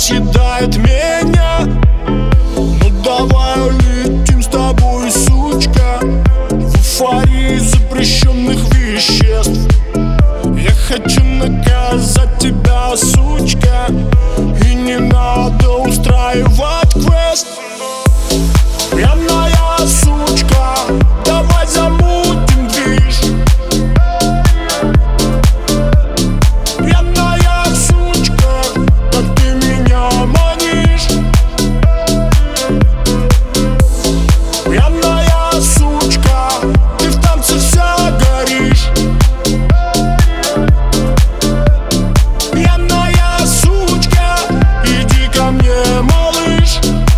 съедает меня. Ну давай улетим с тобой, сучка, в эйфории запрещенных веществ. Я хочу наказать тебя, сучка, и не надо устраивать квест. Пьяная сучка, давай замутим движ. Пьяная сучка, как ты меня манишь. Пьяная сучка, ты в танце вся горишь. Пьяная сучка, иди ко мне, малыш.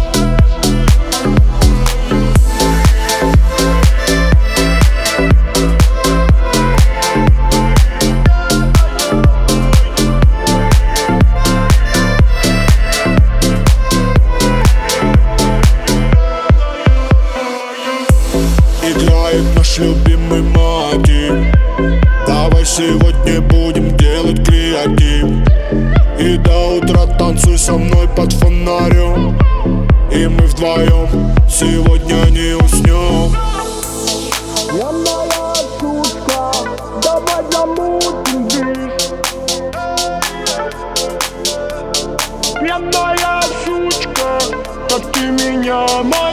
Играет наш любимый мотив. Давай сегодня будем делать креатив. И до утра танцуй со мной под фонарем. И мы вдвоем сегодня не уснем. Пьяная сучка, давай замутим движ. Пьяная сучка, как ты меня манишь.